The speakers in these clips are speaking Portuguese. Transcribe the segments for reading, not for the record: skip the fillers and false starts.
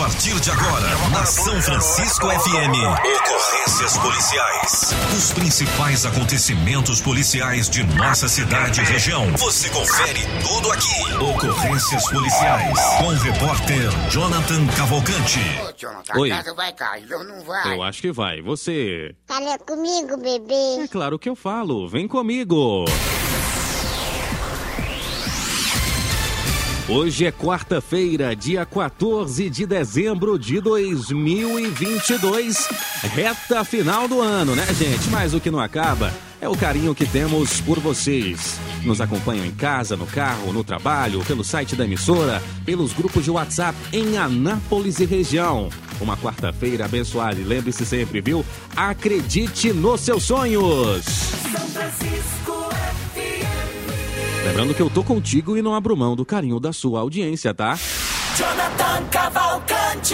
partir de agora, na São Francisco FM, ocorrências policiais. Os principais acontecimentos policiais de nossa cidade e região. Você confere tudo aqui. Ocorrências policiais, com o repórter Jonathan Cavalcante. Ô, Jonathan, Oi. a casa vai cair ou não vai? Eu acho que vai. Você? Fala comigo, bebê. É claro que eu falo. Vem comigo. Hoje é quarta-feira, dia 14 de dezembro de 2022. Reta final do ano, né, gente? Mas o que não acaba é o carinho que temos por vocês. Nos acompanham em casa, no carro, no trabalho, pelo site da emissora, pelos grupos de WhatsApp em Anápolis e região. Uma quarta-feira abençoada e lembre-se sempre, viu? Acredite nos seus sonhos! São Francisco FM. Lembrando que eu tô contigo e não abro mão do carinho da sua audiência, tá? Jonathan Cavalcante.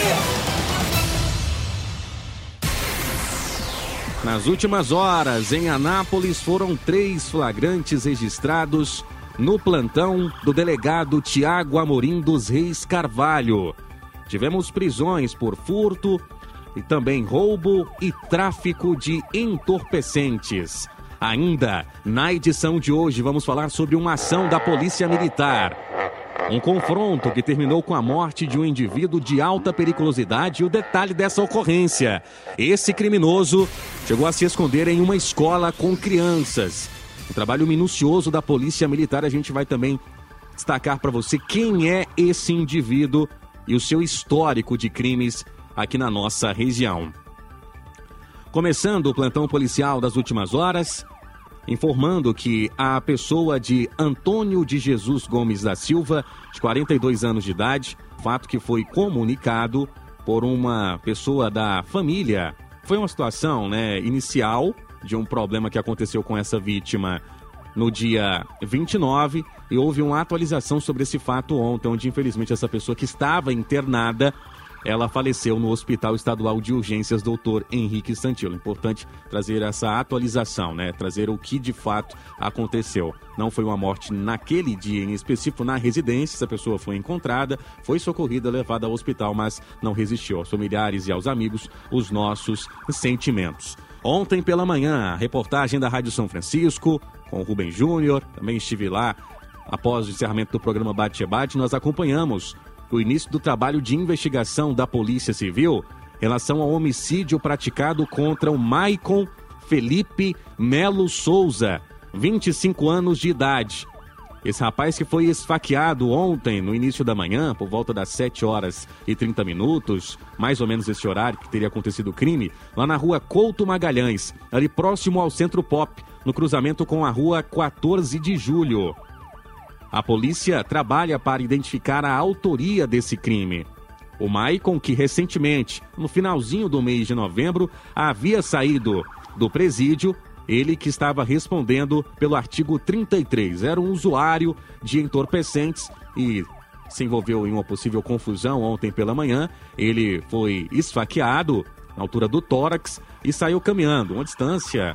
Nas últimas horas, em Anápolis, foram 3 flagrantes registrados no plantão do delegado Tiago Amorim dos Reis Carvalho. Tivemos prisões por furto e também roubo e tráfico de entorpecentes. Ainda, na edição de hoje, vamos falar sobre uma ação da Polícia Militar. Um confronto que terminou com a morte de um indivíduo de alta periculosidade e o detalhe dessa ocorrência. Esse criminoso chegou a se esconder em uma escola com crianças. Um trabalho minucioso da Polícia Militar. A gente vai também destacar para você quem é esse indivíduo e o seu histórico de crimes aqui na nossa região. Começando o plantão policial das últimas horas, informando que a pessoa de Antônio de Jesus Gomes da Silva, de 42 anos de idade, fato que foi comunicado por uma pessoa da família. Foi uma situação, inicial de um problema que aconteceu com essa vítima no dia 29 e houve uma atualização sobre esse fato ontem, onde infelizmente essa pessoa que estava internada, ela faleceu no Hospital Estadual de Urgências Dr. Henrique Santilo. Importante trazer essa atualização, trazer o que de fato aconteceu. Não foi uma morte naquele dia em específico na residência, essa pessoa foi encontrada, foi socorrida, levada ao hospital, mas não resistiu. Aos familiares e aos amigos, os nossos sentimentos. Ontem pela manhã, a reportagem da Rádio São Francisco, com o Rubem Júnior, também estive lá após o encerramento do programa Bate-Rebate, nós acompanhamos o início do trabalho de investigação da Polícia Civil em relação ao homicídio praticado contra o Maicon Felipe Melo Souza, 25 anos de idade. Esse rapaz que foi esfaqueado ontem, no início da manhã, por volta das 7h30, mais ou menos esse horário que teria acontecido o crime, lá na rua Couto Magalhães, ali próximo ao Centro Pop, no cruzamento com a rua 14 de Julho. A polícia trabalha para identificar a autoria desse crime. O Maicon, que recentemente, no finalzinho do mês de novembro, havia saído do presídio, ele que estava respondendo pelo artigo 33. Era um usuário de entorpecentes e se envolveu em uma possível confusão ontem pela manhã. Ele foi esfaqueado na altura do tórax e saiu caminhando, uma distância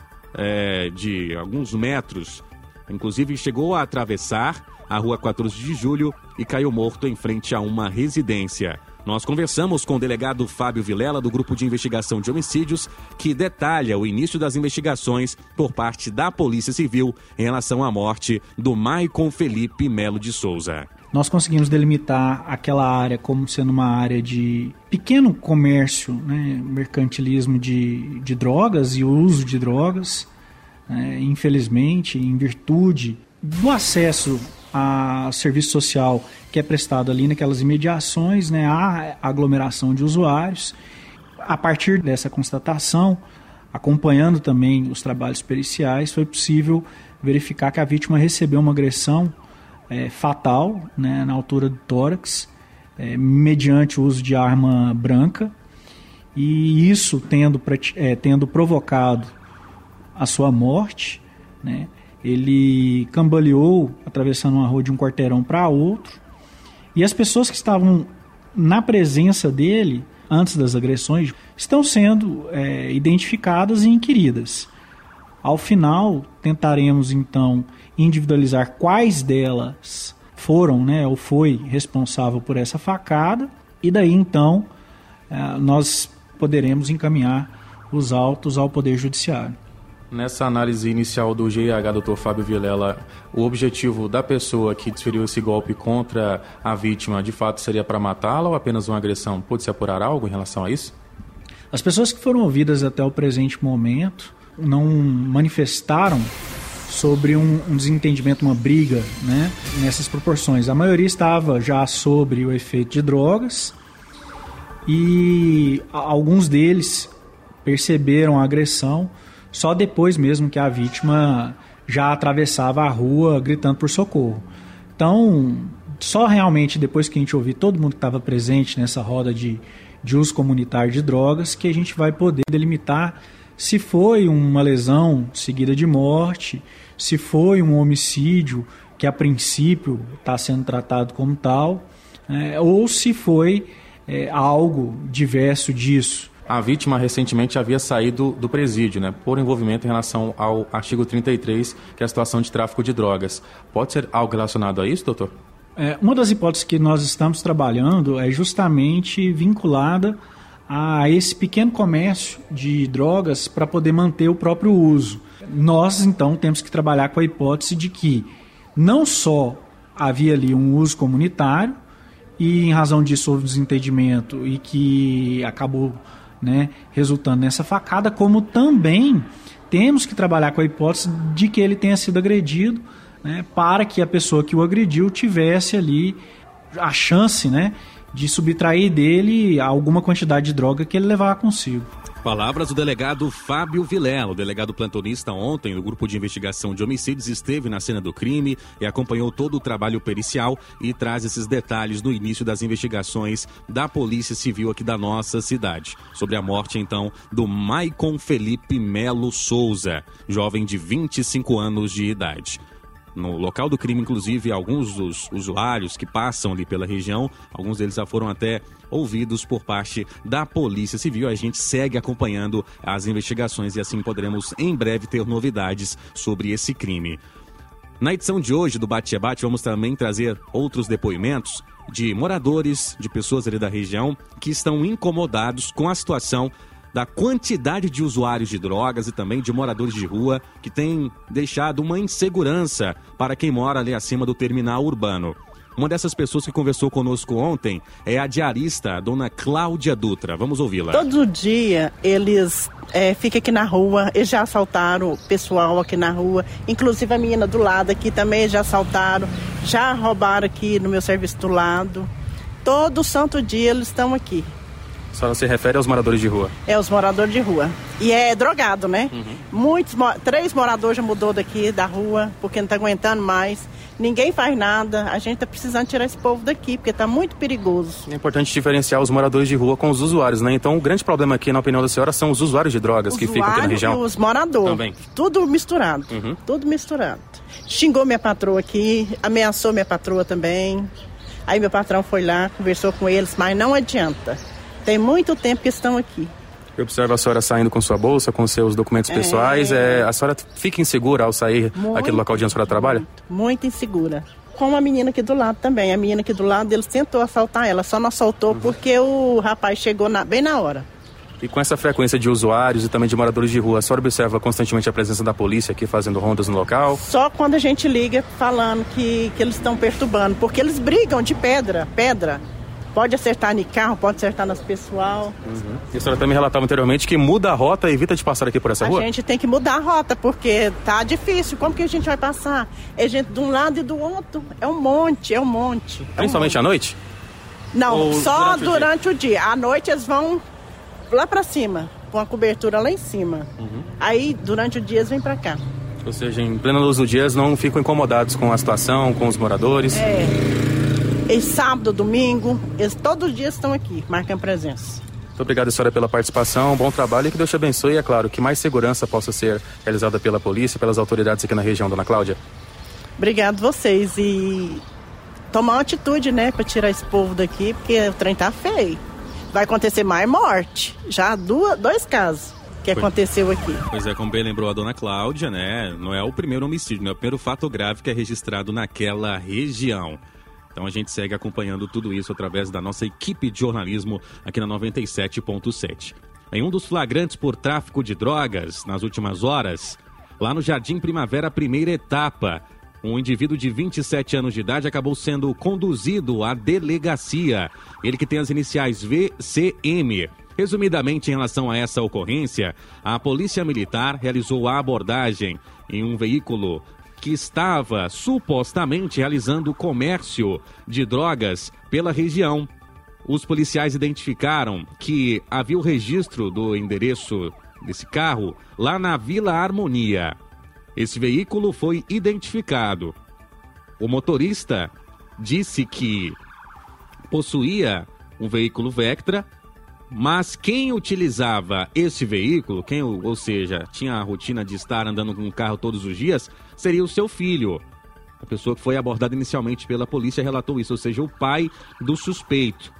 de alguns metros. Inclusive chegou a atravessar a rua 14 de Julho e caiu morto em frente a uma residência. Nós conversamos com o delegado Fábio Vilela, do Grupo de Investigação de Homicídios, que detalha o início das investigações por parte da Polícia Civil em relação à morte do Maicon Felipe Melo de Souza. Nós conseguimos delimitar aquela área como sendo uma área de pequeno comércio, mercantilismo de drogas e uso de drogas. Infelizmente, em virtude do acesso a serviço social que é prestado ali naquelas imediações, há aglomeração de usuários. A partir dessa constatação, acompanhando também os trabalhos periciais, foi possível verificar que a vítima recebeu uma agressão fatal, na altura do tórax, mediante o uso de arma branca, e isso tendo provocado a sua morte, ele cambaleou atravessando uma rua de um quarteirão para outro, e as pessoas que estavam na presença dele antes das agressões estão sendo identificadas e inquiridas. Ao final, tentaremos então individualizar quais delas foram, ou foi responsável por essa facada, e daí então nós poderemos encaminhar os autos ao Poder Judiciário. Nessa análise inicial do GIH, Dr. Fábio Vilela, o objetivo da pessoa que desferiu esse golpe contra a vítima, de fato, seria para matá-la ou apenas uma agressão? Pode-se apurar algo em relação a isso? As pessoas que foram ouvidas até o presente momento não manifestaram sobre um desentendimento, uma briga, né, nessas proporções. A maioria estava já sobre o efeito de drogas e alguns deles perceberam a agressão só depois mesmo que a vítima já atravessava a rua gritando por socorro. Então, só realmente depois que a gente ouvir todo mundo que estava presente nessa roda de uso comunitário de drogas que a gente vai poder delimitar se foi uma lesão seguida de morte, se foi um homicídio que a princípio está sendo tratado como tal, ou se foi algo diverso disso. A vítima recentemente havia saído do presídio, né, por envolvimento em relação ao artigo 33, que é a situação de tráfico de drogas. Pode ser algo relacionado a isso, doutor? Uma das hipóteses que nós estamos trabalhando é justamente vinculada a esse pequeno comércio de drogas para poder manter o próprio uso. Nós, então, temos que trabalhar com a hipótese de que não só havia ali um uso comunitário e, em razão disso, houve desentendimento e que acabou resultando nessa facada, como também temos que trabalhar com a hipótese de que ele tenha sido agredido, para que a pessoa que o agrediu tivesse ali a chance de subtrair dele alguma quantidade de droga que ele levava consigo. Palavras do delegado Fábio Vilela. O delegado plantonista ontem, no grupo de investigação de homicídios, esteve na cena do crime e acompanhou todo o trabalho pericial e traz esses detalhes no início das investigações da Polícia Civil aqui da nossa cidade. Sobre a morte, então, do Maicon Felipe Melo Souza, jovem de 25 anos de idade. No local do crime, inclusive, alguns dos usuários que passam ali pela região, alguns deles já foram até ouvidos por parte da Polícia Civil. A gente segue acompanhando as investigações e assim poderemos em breve ter novidades sobre esse crime. Na edição de hoje do Bate-Rebate, vamos também trazer outros depoimentos de moradores, de pessoas ali da região que estão incomodados com a situação da quantidade de usuários de drogas e também de moradores de rua que tem deixado uma insegurança para quem mora ali acima do terminal urbano. Uma dessas pessoas que conversou conosco ontem é a diarista, a dona Cláudia Dutra. Vamos ouvi-la. Todo dia eles ficam aqui na rua, eles já assaltaram o pessoal aqui na rua, inclusive a menina do lado aqui também já assaltaram, já roubaram aqui no meu serviço do lado. Todo santo dia eles estão aqui. A senhora se refere aos moradores de rua? É, os moradores de rua. E é drogado, né? Uhum. 3 moradores já mudou daqui, da rua, porque não está aguentando mais. Ninguém faz nada. A gente está precisando tirar esse povo daqui, porque está muito perigoso. É importante diferenciar os moradores de rua com os usuários, né? Então, o grande problema aqui, na opinião da senhora, são os usuários de drogas que ficam aqui na região. E os moradores. Também. Tudo misturado. Uhum. Tudo misturado. Xingou minha patroa aqui, ameaçou minha patroa também. Aí meu patrão foi lá, conversou com eles, mas não adianta. Tem muito tempo que estão aqui. Eu observo a senhora saindo com sua bolsa, com seus documentos pessoais. A senhora fica insegura ao sair aqui do local de onde a senhora trabalha? Muito insegura. Com a menina aqui do lado também. A menina aqui do lado, eles tentou assaltar ela, só não assaltou porque o rapaz chegou bem na hora. E com essa frequência de usuários e também de moradores de rua, a senhora observa constantemente a presença da polícia aqui fazendo rondas no local? Só quando a gente liga falando que eles estão perturbando, porque eles brigam de pedra. Pode acertar no carro, pode acertar nas pessoal. Uhum. E a senhora também relatava anteriormente que muda a rota e evita de passar aqui por essa rua? A gente tem que mudar a rota, porque tá difícil. Como que a gente vai passar? É gente de um lado e do outro. É um monte. Principalmente à noite? Não, ou só durante o dia. À noite eles vão lá pra cima, com a cobertura lá em cima. Uhum. Aí, durante o dia, eles vêm pra cá. Ou seja, em plena luz do dia, eles não ficam incomodados com a situação, com os moradores? Eles sábado, domingo, eles todos os dias estão aqui, marcam presença. Muito obrigado, senhora, pela participação, bom trabalho e que Deus te abençoe. E é claro, que mais segurança possa ser realizada pela polícia, pelas autoridades aqui na região, dona Cláudia. Obrigado vocês e tomar uma atitude, né, para tirar esse povo daqui, porque o trem tá feio. Vai acontecer mais morte, já 2 casos que aconteceu aqui. Pois é, como bem lembrou a dona Cláudia, né, não é o primeiro homicídio, não é o primeiro fato grave que é registrado naquela região. Então a gente segue acompanhando tudo isso através da nossa equipe de jornalismo aqui na 97.7. Em um dos flagrantes por tráfico de drogas nas últimas horas, lá no Jardim Primavera, primeira etapa, um indivíduo de 27 anos de idade acabou sendo conduzido à delegacia. Ele que tem as iniciais VCM. Resumidamente, em relação a essa ocorrência, a Polícia Militar realizou a abordagem em um veículo que estava supostamente realizando comércio de drogas pela região. Os policiais identificaram que havia o registro do endereço desse carro lá na Vila Harmonia. Esse veículo foi identificado. O motorista disse que possuía um veículo Vectra, mas quem utilizava esse veículo, ou seja, tinha a rotina de estar andando com um carro todos os dias, seria o seu filho. A pessoa que foi abordada inicialmente pela polícia relatou isso, ou seja, o pai do suspeito.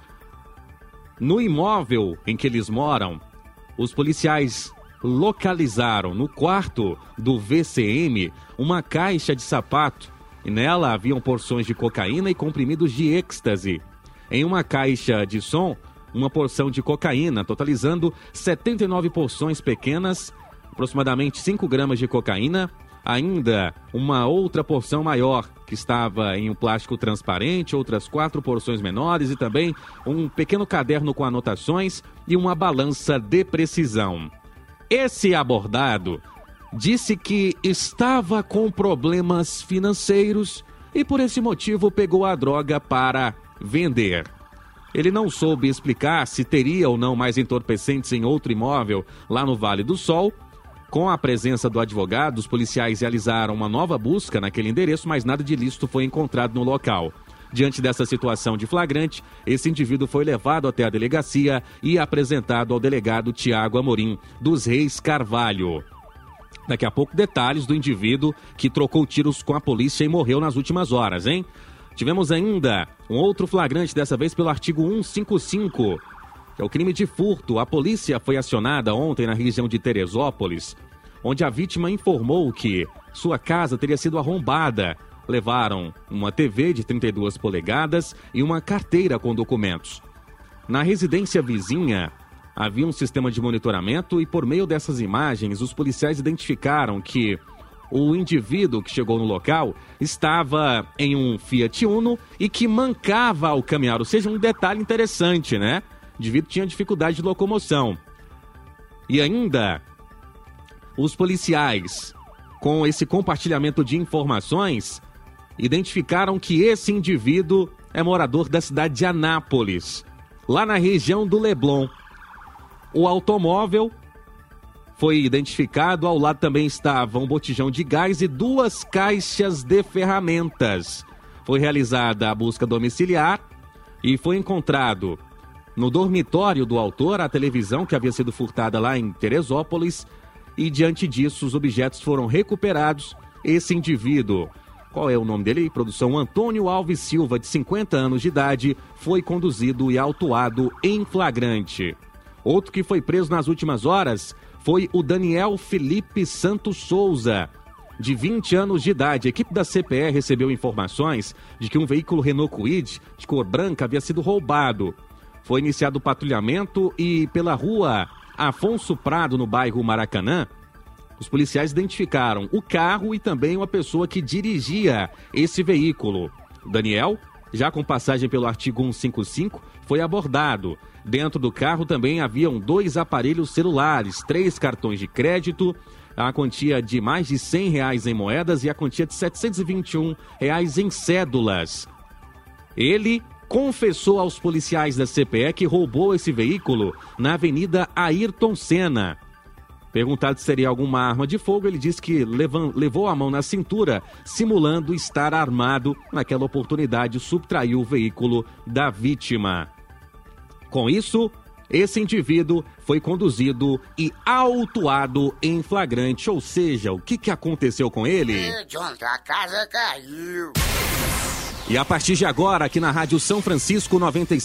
No imóvel em que eles moram, os policiais localizaram no quarto do VCM uma caixa de sapato e nela haviam porções de cocaína e comprimidos de êxtase. Em uma caixa de som, uma porção de cocaína, totalizando 79 porções pequenas, aproximadamente 5 gramas de cocaína, ainda uma outra porção maior que estava em um plástico transparente, outras 4 porções menores e também um pequeno caderno com anotações e uma balança de precisão. Esse abordado disse que estava com problemas financeiros e por esse motivo pegou a droga para vender. Ele não soube explicar se teria ou não mais entorpecentes em outro imóvel lá no Vale do Sol. Com a presença do advogado, os policiais realizaram uma nova busca naquele endereço, mas nada de ilícito foi encontrado no local. Diante dessa situação de flagrante, esse indivíduo foi levado até a delegacia e apresentado ao delegado Tiago Amorim dos Reis Carvalho. Daqui a pouco, detalhes do indivíduo que trocou tiros com a polícia e morreu nas últimas horas, hein? Tivemos ainda um outro flagrante, dessa vez pelo artigo 155, que é o crime de furto. A polícia foi acionada ontem na região de Teresópolis, onde a vítima informou que sua casa teria sido arrombada. Levaram uma TV de 32 polegadas e uma carteira com documentos. Na residência vizinha, havia um sistema de monitoramento e por meio dessas imagens, os policiais identificaram que o indivíduo que chegou no local estava em um Fiat Uno e que mancava ao caminhar, ou seja, um detalhe interessante, né? O indivíduo tinha dificuldade de locomoção. E ainda, os policiais, com esse compartilhamento de informações, identificaram que esse indivíduo é morador da cidade de Anápolis, lá na região do Leblon. O automóvel foi identificado, ao lado também estava um botijão de gás e 2 caixas de ferramentas. Foi realizada a busca domiciliar e foi encontrado no dormitório do autor a televisão que havia sido furtada lá em Teresópolis e diante disso os objetos foram recuperados. Esse indivíduo, qual é o nome dele? Produção Antônio Alves Silva, de 50 anos de idade, foi conduzido e autuado em flagrante. Outro que foi preso nas últimas horas foi o Daniel Felipe Santos Souza, de 20 anos de idade. A equipe da CPE recebeu informações de que um veículo Renault Kwid de cor branca havia sido roubado. Foi iniciado o patrulhamento e pela rua Afonso Prado, no bairro Maracanã, os policiais identificaram o carro e também uma pessoa que dirigia esse veículo. Daniel, já com passagem pelo artigo 155, foi abordado. Dentro do carro também haviam 2 aparelhos celulares, 3 cartões de crédito, a quantia de mais de R$100 em moedas e a quantia de R$721 em cédulas. Ele confessou aos policiais da CPE que roubou esse veículo na Avenida Ayrton Senna. Perguntado se seria alguma arma de fogo, ele disse que levou a mão na cintura, simulando estar armado. Naquela oportunidade, subtraiu o veículo da vítima. Com isso, esse indivíduo foi conduzido e autuado em flagrante. Ou seja, o que aconteceu com ele? Jonathan, a casa caiu. E a partir de agora, aqui na Rádio São Francisco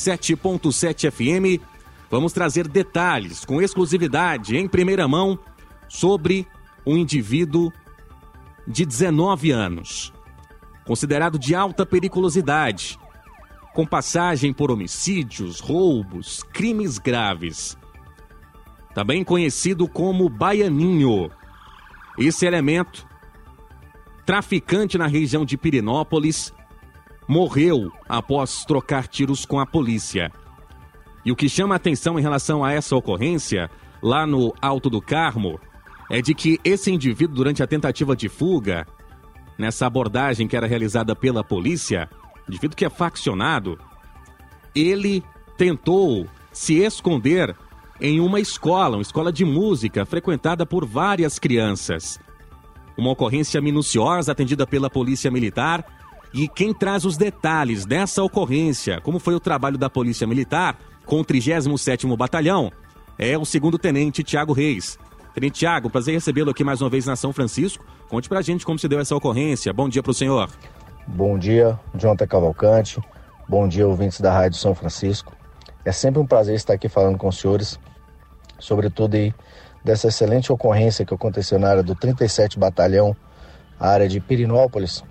97.7 FM, vamos trazer detalhes com exclusividade em primeira mão sobre um indivíduo de 19 anos, considerado de alta periculosidade. com passagem por homicídios, roubos, crimes graves. Também conhecido como Baianinho. Esse elemento, traficante na região de Pirenópolis, morreu após trocar tiros com a polícia. E o que chama a atenção em relação a essa ocorrência, lá no Alto do Carmo, é de que esse indivíduo, durante a tentativa de fuga, nessa abordagem que era realizada pela polícia, indivíduo que é faccionado, ele tentou se esconder em uma escola de música, frequentada por várias crianças. Uma ocorrência minuciosa atendida pela Polícia Militar. E quem traz os detalhes dessa ocorrência, como foi o trabalho da Polícia Militar com o 37º Batalhão, é o 2º Tenente Tiago Reis. Tenente Tiago, prazer recebê-lo aqui mais uma vez na São Francisco. Conte pra gente como se deu essa ocorrência. Bom dia pro senhor. Bom dia, Jonathan Cavalcante. Bom dia, ouvintes da Rádio São Francisco. É sempre um prazer estar aqui falando com os senhores, sobretudo aí dessa excelente ocorrência que aconteceu na área do 37 Batalhão, a área de Pirenópolis,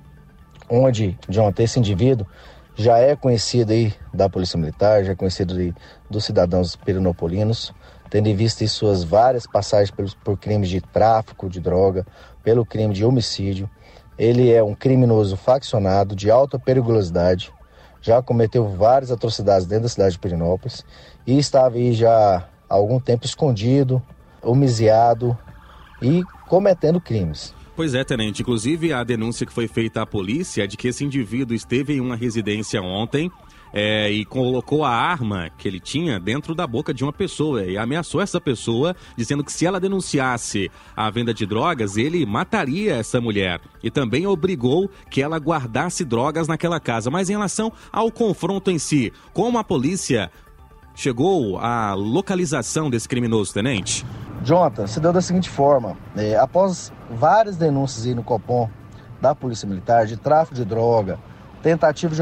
onde, Jonathan, esse indivíduo já é conhecido aí da Polícia Militar, já é conhecido aí dos cidadãos pirinopolinos, tendo em vista suas várias passagens por crimes de tráfico de droga, pelo crime de homicídio. Ele é um criminoso faccionado de alta periculosidade, já cometeu várias atrocidades dentro da cidade de Pirenópolis e estava aí já há algum tempo escondido, homiziado e cometendo crimes. Pois é, tenente. Inclusive, a denúncia que foi feita à polícia é de que esse indivíduo esteve em uma residência ontem e colocou a arma que ele tinha dentro da boca de uma pessoa e ameaçou essa pessoa, dizendo que se ela denunciasse a venda de drogas, ele mataria essa mulher. E também obrigou que ela guardasse drogas naquela casa. Mas em relação ao confronto em si, como a polícia chegou à localização desse criminoso, tenente? Jonathan, se deu da seguinte forma: após várias denúncias aí no Copom da Polícia Militar de tráfico de droga, tentativa de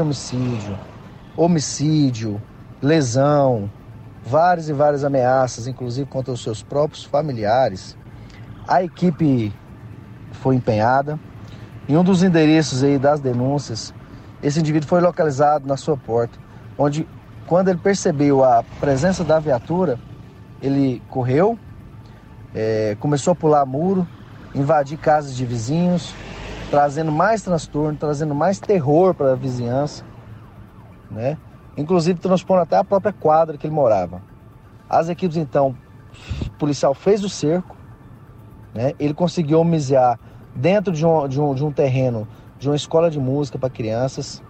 homicídio, lesão, várias e várias ameaças, inclusive contra os seus próprios familiares, a equipe foi empenhada. Em um dos endereços aí das denúncias, esse indivíduo foi localizado na sua porta, onde, quando ele percebeu a presença da viatura, ele correu, começou a pular muro, invadir casas de vizinhos, trazendo mais transtorno, trazendo mais terror para a vizinhança, né? Inclusive transpondo até a própria quadra que ele morava. As equipes, então, o policial fez o cerco, né? Ele conseguiu homiziar dentro de um terreno de uma escola de música para crianças.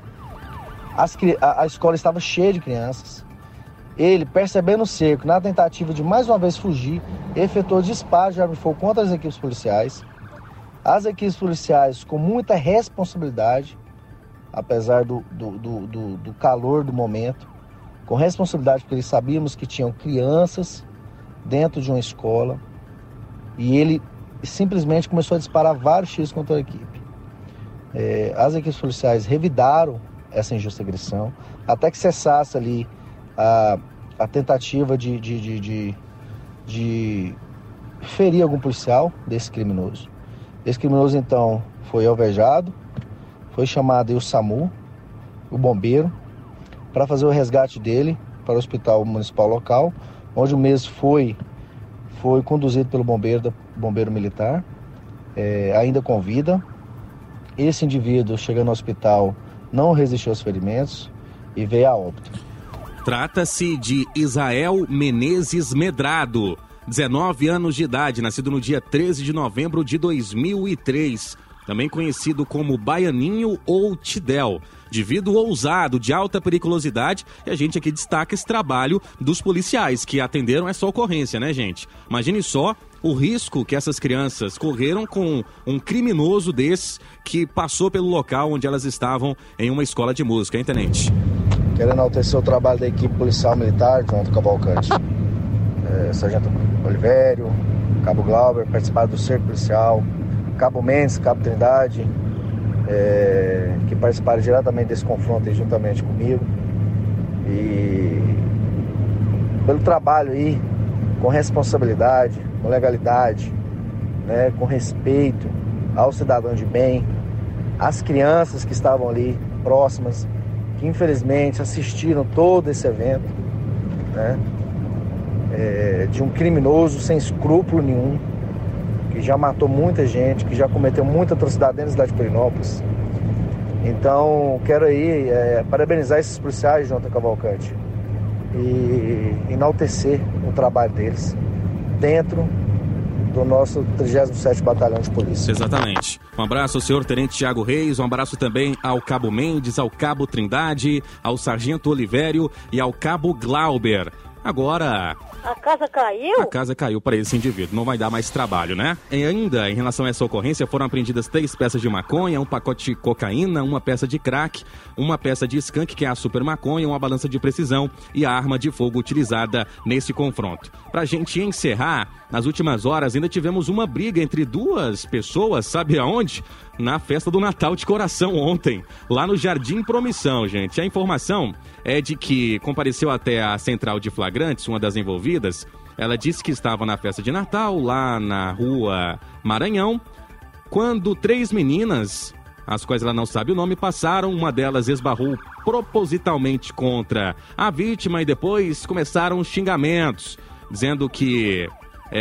A escola estava cheia de crianças. Ele, percebendo o cerco, na tentativa de mais uma vez fugir, efetuou disparo de arma de fogo contra as equipes policiais. As equipes policiais, com muita responsabilidade, apesar do calor do momento, com responsabilidade, porque eles sabíamos que tinham crianças dentro de uma escola, e ele simplesmente começou a disparar vários tiros contra a equipe. As equipes policiais revidaram essa injusta agressão, até que cessasse ali a tentativa de ferir algum policial desse criminoso. Esse criminoso, então, foi alvejado, foi chamado aí o SAMU, o bombeiro, para fazer o resgate dele para o hospital municipal local, onde o mesmo foi conduzido pelo bombeiro militar, ainda com vida. Esse indivíduo, chegando no hospital, não resistiu aos ferimentos e veio a óbito. Trata-se de Isael Menezes Medrado, 19 anos de idade, nascido no dia 13 de novembro de 2003, também conhecido como Baianinho ou Tidel. Indivíduo ousado, de alta periculosidade, e a gente aqui destaca esse trabalho dos policiais que atenderam essa ocorrência, né, gente? Imagine só o risco que essas crianças correram com um criminoso desse que passou pelo local onde elas estavam em uma escola de música, hein, tenente? Quero enaltecer o trabalho da equipe policial militar, Jonathan Cavalcante. Sargento Olivério, Cabo Glauber, participaram do cerco policial, Cabo Mendes, Cabo Trindade, que participaram diretamente desse confronto aí, juntamente comigo. E pelo trabalho aí, com responsabilidade, com legalidade, né, com respeito ao cidadão de bem, às crianças que estavam ali próximas, que infelizmente assistiram todo esse evento, né? De um criminoso sem escrúpulo nenhum, que já matou muita gente, que já cometeu muita atrocidade dentro da cidade de Pirenópolis. Então, quero aí parabenizar esses policiais, Jonathan Cavalcante, e enaltecer o trabalho deles dentro do nosso 37º Batalhão de Polícia. Exatamente. Um abraço ao senhor Tenente Thiago Reis, um abraço também ao Cabo Mendes, ao Cabo Trindade, ao Sargento Olivério e ao Cabo Glauber. Agora... A casa caiu? A casa caiu para esse indivíduo, não vai dar mais trabalho, né? E ainda, em relação a essa ocorrência, foram apreendidas 3 peças de maconha, um pacote de cocaína, uma peça de crack, uma peça de skunk, que é a super maconha, uma balança de precisão e a arma de fogo utilizada nesse confronto. Pra gente encerrar, nas últimas horas ainda tivemos uma briga entre 2 pessoas, sabe aonde? Na festa do Natal de Coração ontem, lá no Jardim Promissão, gente. A informação é de que compareceu até a central de flagrantes, uma das envolvidas. Ela disse que estava na festa de Natal, lá na rua Maranhão, quando 3 meninas, as quais ela não sabe o nome, passaram. Uma delas esbarrou propositalmente contra a vítima e depois começaram os xingamentos, dizendo que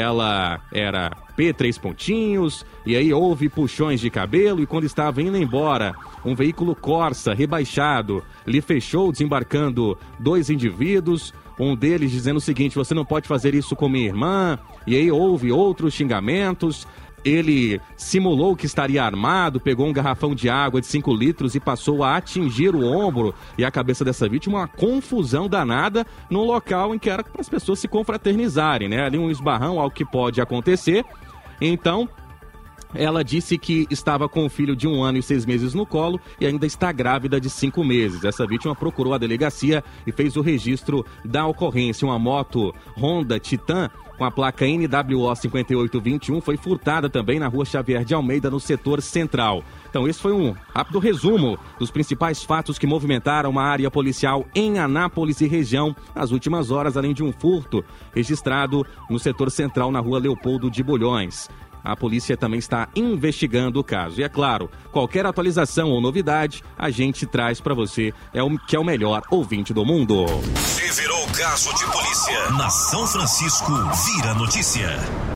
ela era P3 pontinhos, e aí houve puxões de cabelo, e quando estava indo embora, um veículo Corsa rebaixado lhe fechou, desembarcando 2 indivíduos, um deles dizendo o seguinte: você não pode fazer isso com minha irmã, e aí houve outros xingamentos. Ele simulou que estaria armado, pegou um garrafão de água de 5 litros e passou a atingir o ombro e a cabeça dessa vítima. Uma confusão danada num local em que era para as pessoas se confraternizarem, né? Ali um esbarrão, algo que pode acontecer. Então, ela disse que estava com um filho de 1 ano e 6 meses no colo e ainda está grávida de 5 meses. Essa vítima procurou a delegacia e fez o registro da ocorrência. Uma moto Honda Titan com a placa NWO 5821 foi furtada também na rua Xavier de Almeida, no setor central. Então esse foi um rápido resumo dos principais fatos que movimentaram a área policial em Anápolis e região nas últimas horas, além de um furto registrado no setor central na rua Leopoldo de Bulhões. A polícia também está investigando o caso. E é claro, qualquer atualização ou novidade, a gente traz para você, que é o melhor ouvinte do mundo. Se virou caso de polícia, na São Francisco, vira notícia.